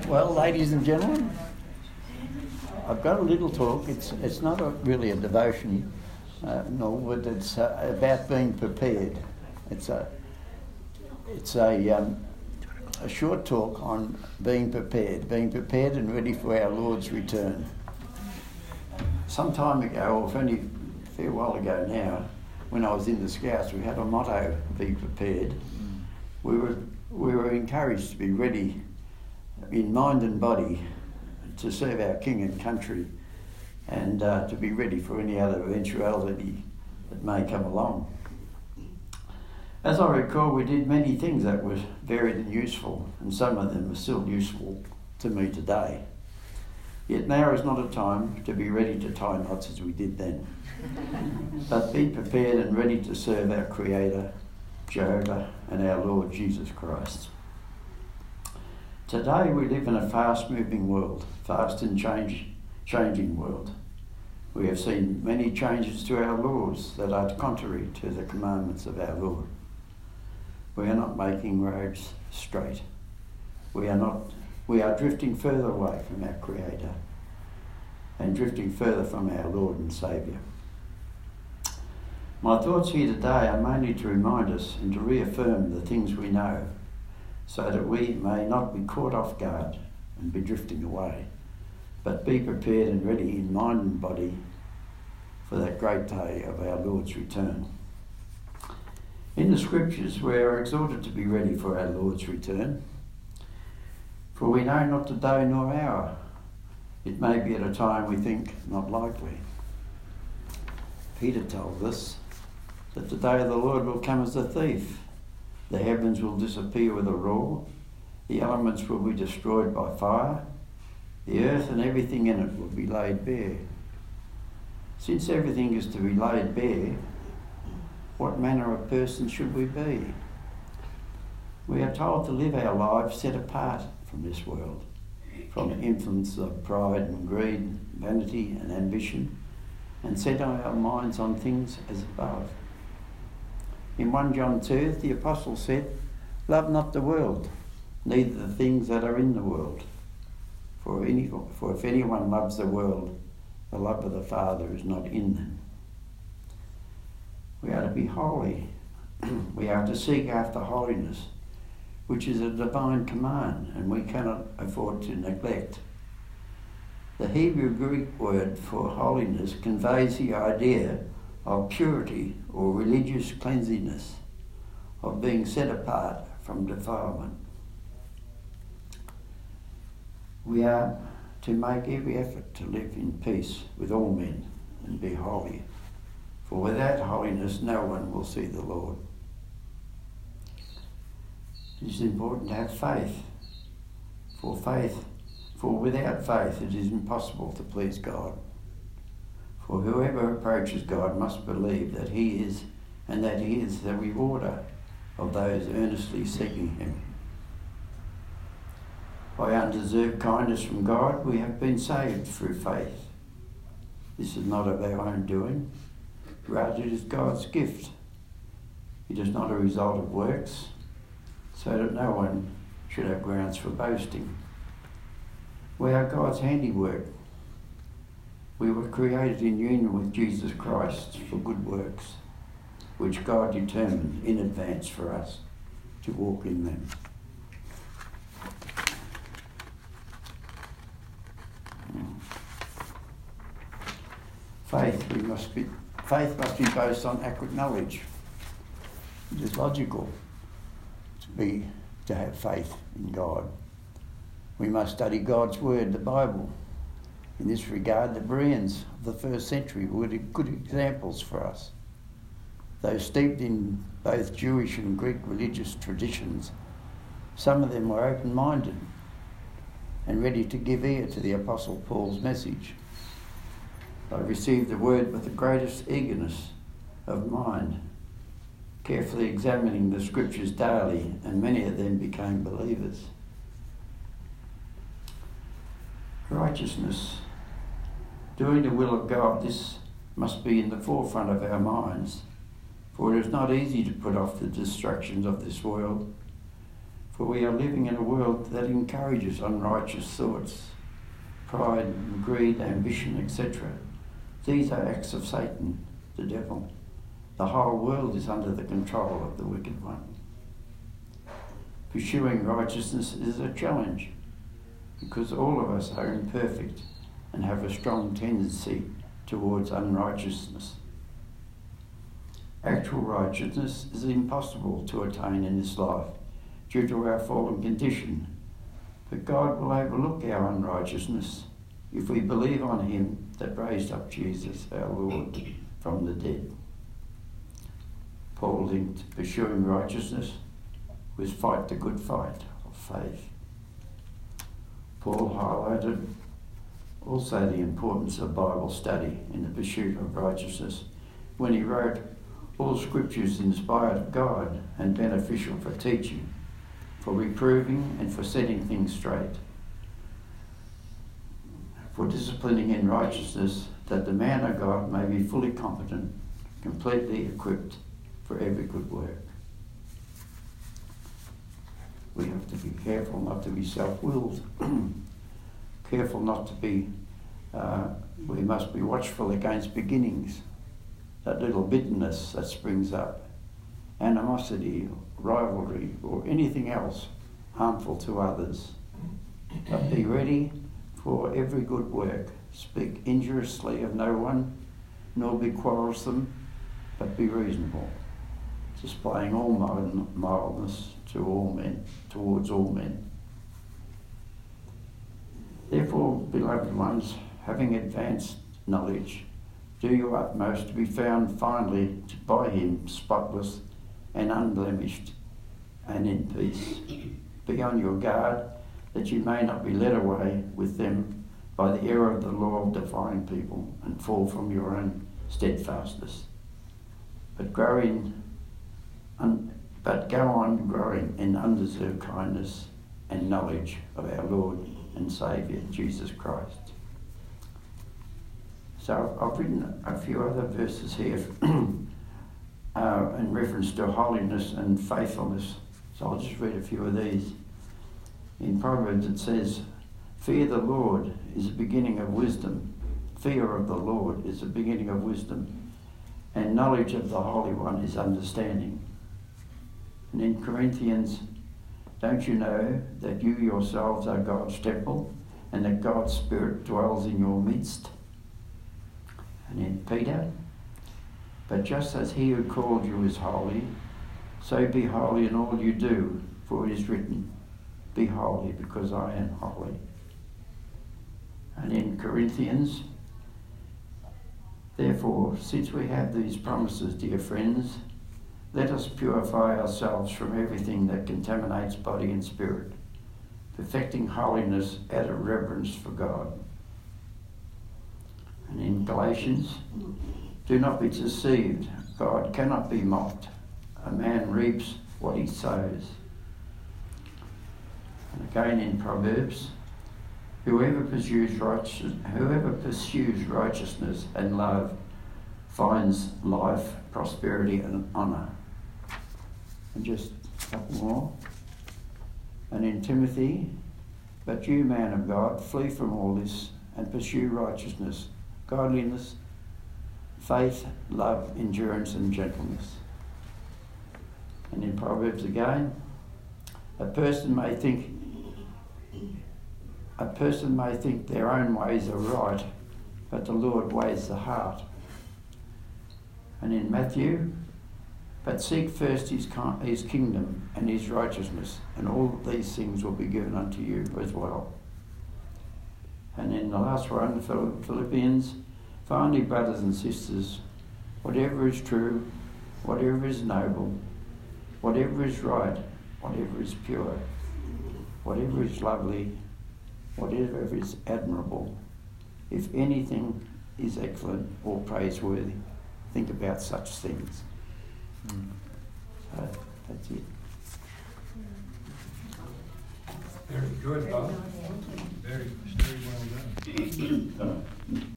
Well, ladies and gentlemen, I've got a little talk. It's not really a devotion, no, but it's about being prepared. It's a short talk on being prepared and ready for our Lord's return. Some time ago, or only a fair while ago now, when I was in the Scouts, we had a motto: "Be prepared." We were encouraged to be ready in mind and body to serve our King and country, and to be ready for any other eventuality that may come along. As I recall, we did many things that were varied and useful, and some of them are still useful to me today. Yet now is not a time to be ready to tie knots as we did then, but be prepared and ready to serve our Creator, Jehovah, and our Lord Jesus Christ. Today we live in a fast-moving world, fast and changing world. We have seen many changes to our laws that are contrary to the commandments of our Lord. We are not making roads straight. We are drifting further away from our Creator and drifting further from our Lord and Saviour. My thoughts here today are mainly to remind us and to reaffirm the things we know, so that we may not be caught off guard and be drifting away, but be prepared and ready in mind and body for that great day of our Lord's return. In the Scriptures, we are exhorted to be ready for our Lord's return, for we know not the day nor hour. It may be at a time we think not likely. Peter told us that the day of the Lord will come as a thief. The heavens will disappear with a roar, the elements will be destroyed by fire, the earth and everything in it will be laid bare. Since everything is to be laid bare, what manner of person should we be? We are told to live our lives set apart from this world, from the influence of pride and greed, vanity and ambition, and set our minds on things as above. In 1 John 2, the Apostle said, "Love not the world, neither the things that are in the world. For if anyone loves the world, the love of the Father is not in them." We are to be holy. We are to seek after holiness, which is a divine command, and we cannot afford to neglect. The Hebrew Greek word for holiness conveys the idea of purity or religious cleanliness, of being set apart from defilement. We are to make every effort to live in peace with all men and be holy, for without holiness no one will see the Lord. It is important to have faith, for without faith it is impossible to please God. For whoever approaches God must believe that He is, and that He is the rewarder of those earnestly seeking Him. By undeserved kindness from God, we have been saved through faith. This is not of our own doing, rather it is God's gift. It is not a result of works, so that no one should have grounds for boasting. We are God's handiwork. We were created in union with Jesus Christ for good works, which God determined in advance for us to walk in them. Faith must be based on accurate knowledge. It is logical to have faith in God. We must study God's word, the Bible. In this regard, the Bereans of the first century were good examples for us. Though steeped in both Jewish and Greek religious traditions, some of them were open-minded and ready to give ear to the Apostle Paul's message. They received the word with the greatest eagerness of mind, carefully examining the Scriptures daily, and many of them became believers. Righteousness, doing the will of God, this must be in the forefront of our minds, for it is not easy to put off the distractions of this world, For we are living in a world that encourages unrighteous thoughts, pride, greed, ambition, etc. These are acts of Satan, the devil. The whole world is under the control of the wicked one. Pursuing righteousness is a challenge because all of us are imperfect and have a strong tendency towards unrighteousness. Actual righteousness is impossible to attain in this life due to our fallen condition, but God will overlook our unrighteousness if we believe on him that raised up Jesus, our Lord, from the dead. Paul linked pursuing righteousness with fight the good fight of faith. Paul highlighted also the importance of Bible study in the pursuit of righteousness when he wrote, "All scripture is inspired of God and beneficial for teaching, for reproving and for setting things straight, for disciplining in righteousness, that the man of God may be fully competent, completely equipped for every good work." We have to be careful not to be self-willed, careful not to be, we must be watchful against beginnings, that little bitterness that springs up, animosity, rivalry, or anything else harmful to others. But be ready for every good work. Speak injuriously of no one, nor be quarrelsome, but be reasonable, displaying all mildness to all men, towards all men. Therefore, beloved ones, having advanced knowledge, do your utmost to be found finally by him spotless and unblemished and in peace. Be on your guard that you may not be led away with them by the error of the law of defying people and fall from your own steadfastness. But go on growing in undeserved kindness and knowledge of our Lord and Saviour, Jesus Christ. So I've written a few other verses here in reference to holiness and faithfulness. So I'll just read a few of these. In Proverbs it says, "Fear the Lord is the beginning of wisdom. Fear of the Lord is the beginning of wisdom. And knowledge of the Holy One is understanding." And in Corinthians, "Don't you know that you yourselves are God's temple and that God's Spirit dwells in your midst?" And in Peter, "But just as he who called you is holy, so be holy in all you do, for it is written, 'Be holy because I am holy.'" And in Corinthians, "Therefore, since we have these promises, dear friends, let us purify ourselves from everything that contaminates body and spirit, perfecting holiness out of reverence for God." And in Galatians, "Do not be deceived. God cannot be mocked. A man reaps what he sows." And again in Proverbs, Whoever pursues righteousness and love finds life, prosperity and honour." And just a couple more. And in Timothy, "But you, man of God, flee from all this and pursue righteousness, godliness, faith, love, endurance and gentleness." And in Proverbs again, a person may think their own ways are right, but the Lord weighs the heart. And in Matthew, "But seek first his kingdom and his righteousness, and all these things will be given unto you as well." And in the last one, Philippians, "Finally, brothers and sisters, whatever is true, whatever is noble, whatever is right, whatever is pure, whatever is lovely, whatever is admirable, if anything is excellent or praiseworthy, think about such things." So that's it. Very good, Bob. Very well done.